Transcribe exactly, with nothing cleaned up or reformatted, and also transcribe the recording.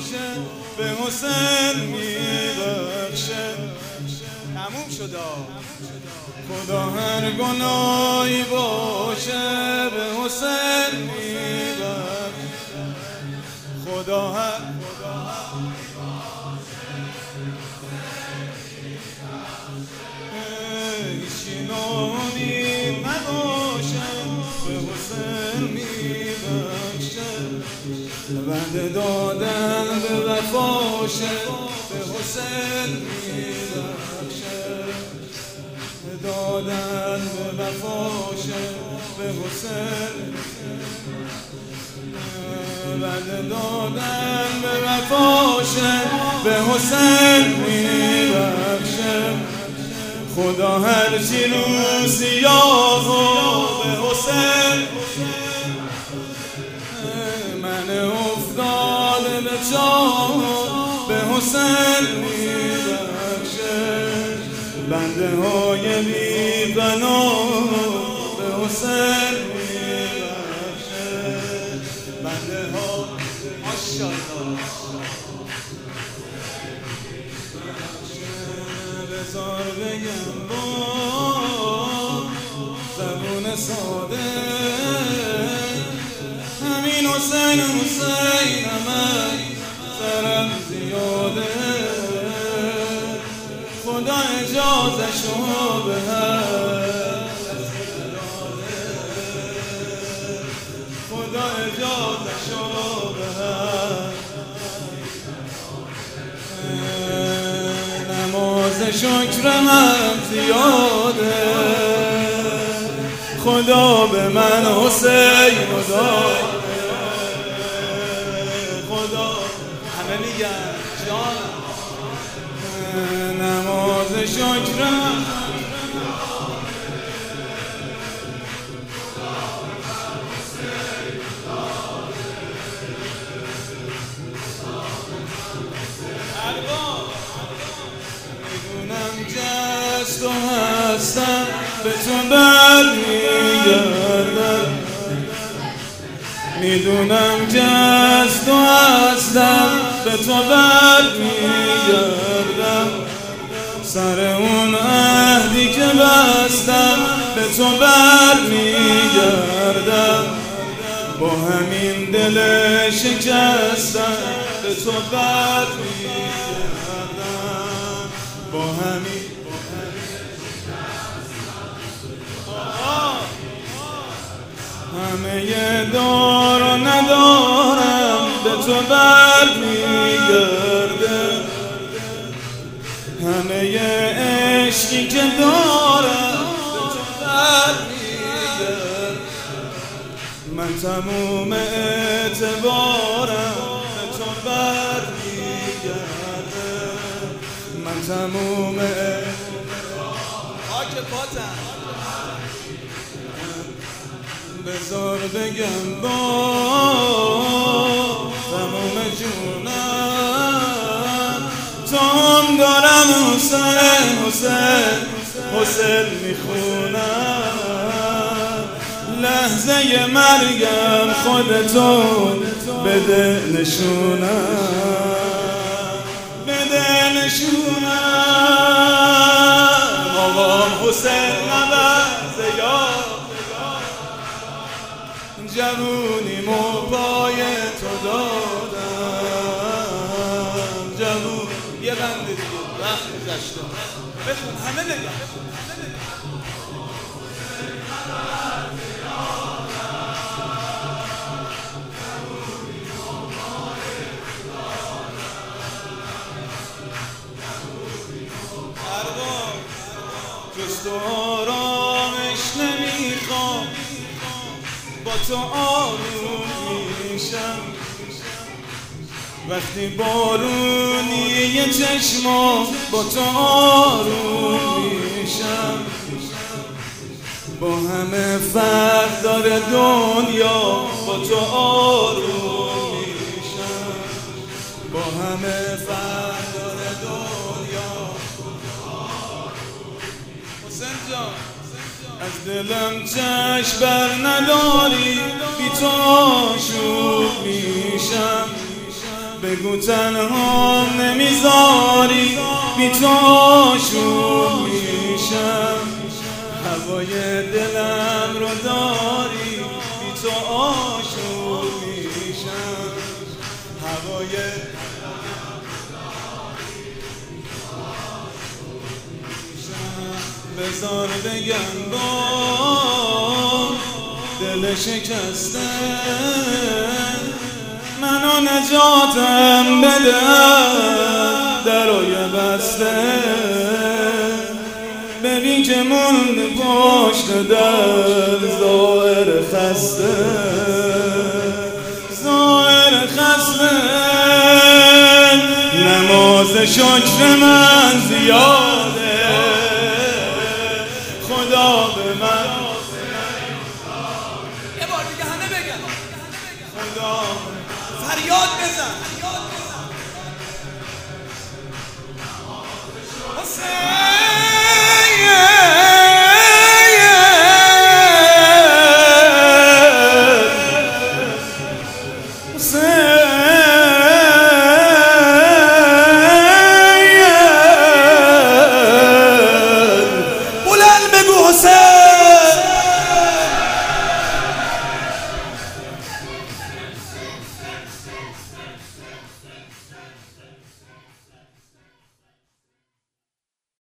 باشه به حسین میبخشه. تموم شد خدا هر گناهی باشه به حسین میبخشه. خدا هر هیچی نامی نباشه به حسین میبخشه. بنده دادن به وفاشه به حسین میبخشه. دادن به وفاشه به حسین. بنده دادن به وفاشه به حسین میبخشه. خدا هر چی رو سیاه به حسین. من افتاده به چاه به حسین میبخشه. بنده های بی پناه به حسین میبخشه. بنده ها ماشاءالله بذار بگم با زبون ساده همین حسین حسین همه سرم زیاده. خدا اجازه شما به خدا اجازه شما به نماز شکرم هم زیاده. خدا به من حسین داده. خدا همه میگن جانم نماز شکرم. میدونم جست و هستم به تو برمیگردم. میدونم جست و هستم به تو برمیگردم. سر اون عهدی که بستم به تو برمیگردم. با همین دل شکستم به تو برمیگردم. با همین همه دار و ندارم به تو برمیگردم. همه عشقی که دارم به تو برمیگردم. من تموم اعتبارم به تو برمیگردم. من تموم خاک پاتم بذار بگم با تموم جونم. تا هم دارم حسین حسین حسین میخونم. لحظه مرگم خودتون بده نشونم. بده نشونم. آقام حسین نبرده یاد جوونیمو پای تو دادم. جوون یه بند دیگه وقت گذشته بخون همه نگه. جز تو آرامش نمیخوام با تو آروم میشم. وقتی بارونی یه چشما با تو آروم میشم. با همه فرق داره دنیا با تو آروم میشم. با همه فرق داره دنیا. حسین جان از دلم چشم بر نداری بی تو آشوب میشم. به بگو تنها نمیذاری بی تو آشوب میشم هوای دلم رو داری بی تو آشوب میشم هوای بذار بگم با دل شکسته منو نجاتم بده درای بسته ببین که مونده پشت در ظاهر خسته ظاهر خسته نماز شکر من زیاده خدا به من یه بار دیگه همه بگن خدا فریاد بزن حسین